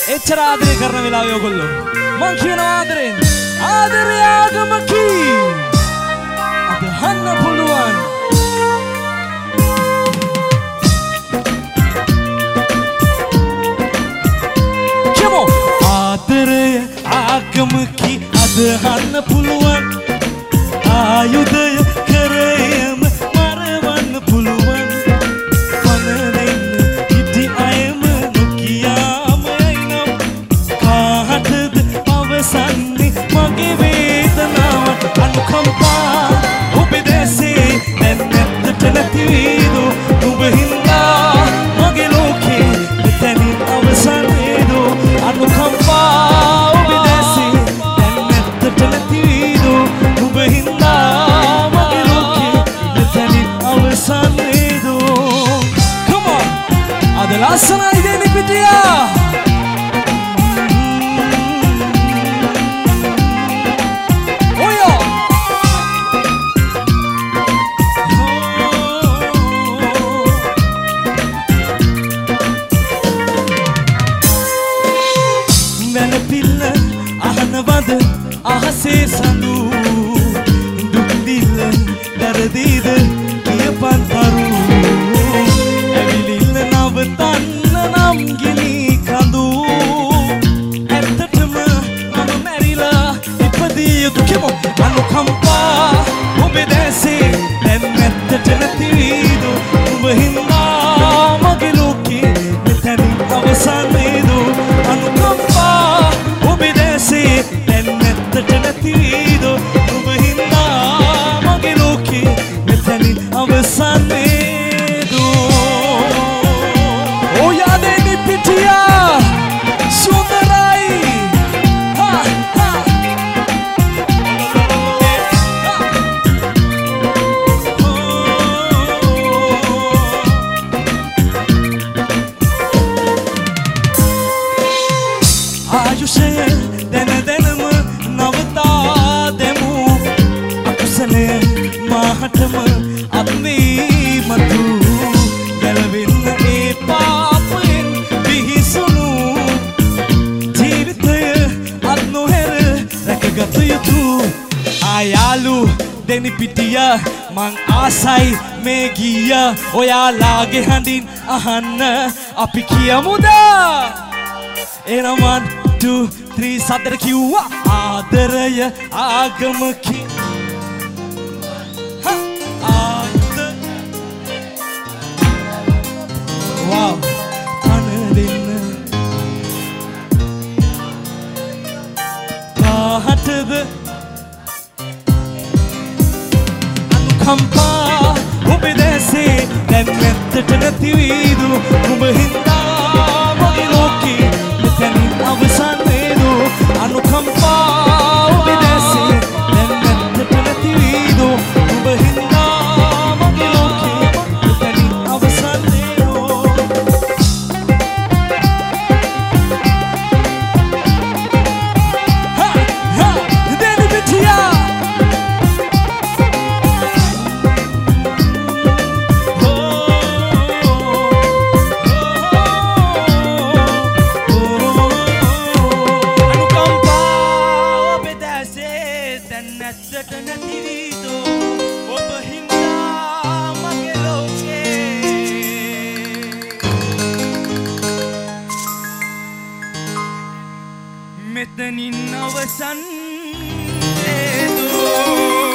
එච්චර ආදරය කරන වෙලාවේ ඔයගොල්ලෝ මං කියනවා ආදරෙන් ආදරය ආගමකි අදහන්න පුළුවන් කියමු ආදරය ආගමකි අදහන්න පුළුවන් ආයුධය කරේම මරවන්න පුළුවන් පනරෙන්න හිටි අයම නොකියාම යයිනම් කාටද අවසන්නේ මගේ වේදනාවට අනුකම්පා ඔබේ දැසේ දැන් නැත්තට නැතිවීදු නුඹ හින්දා මගේ ලෝකේ මෙතනින් අවසන් වේදු අනුකම්පා ඔබේ දැසේ දැන් නැත්තට නැතිවීදු නුඹ හින්දා මගේ ලෝකේ මෙතනින් අවසන් වේදු Come on අද ලස්සනයි දෙනි පිටියා අහනවද අහසේ සඳු දුක්දිල්ල දරදීද කියපන් තරු ඇවිලිල්ල නවතන්න නම් ගිලි කඳු ඇත්තටම මම මැරිලා ඉපදී යුතු කෙමු අනුකම්පා ඔබේ දැසේ දැන් නැත්තට නැතිවීදු උඹ හින්දා මගේ ලෝකේ මෙතනින් අවසන් වේදු අනුකම්පා ඔබේ දැසේ දැන් නැත්තට නැතිවීදු උඹ හින්දා මගේ ලෝකේ මෙතනින් අවසන් වේදු ඔයා දෙනි පිටියා සුන්දරයි ආයුෂය දැන දැනම නවතා දෙමු අකුසලය මාහටම අත්වීමතු ගැලවෙන්න ඒ පාපයෙන් පිහිසුණු ජීවිතය අත් නොහැර රැකගත යුතු ආයාලු දෙනි පිටිය මං ආසයි මේ ගිය ඔයාලාගේ හඬින් අහන්න අපි කියමුද එනම් 1 2 3 සතර කිව්වා ආදරය ආගමකි wow පනරෙන්න කාටද අනුකම්පා ඔබේ දැසේ දැන් නැත්තට නැතිවීදු උඹ හින්දා මගේ ලෝකේ මෙතනින් අවසන් වේදු අනුකම්පා ඔබේ දැසේ දැන් නැත්තට නැතිවීදු උඹ හින්දා මගේ ලෝකේ මෙතනින් අවසන් වේදු දෙනි පිටියා නැත්තට නැතිවීදු ඔබ හින්දා මගේ ලෝකේ මෙතනින් අවසන් වේදු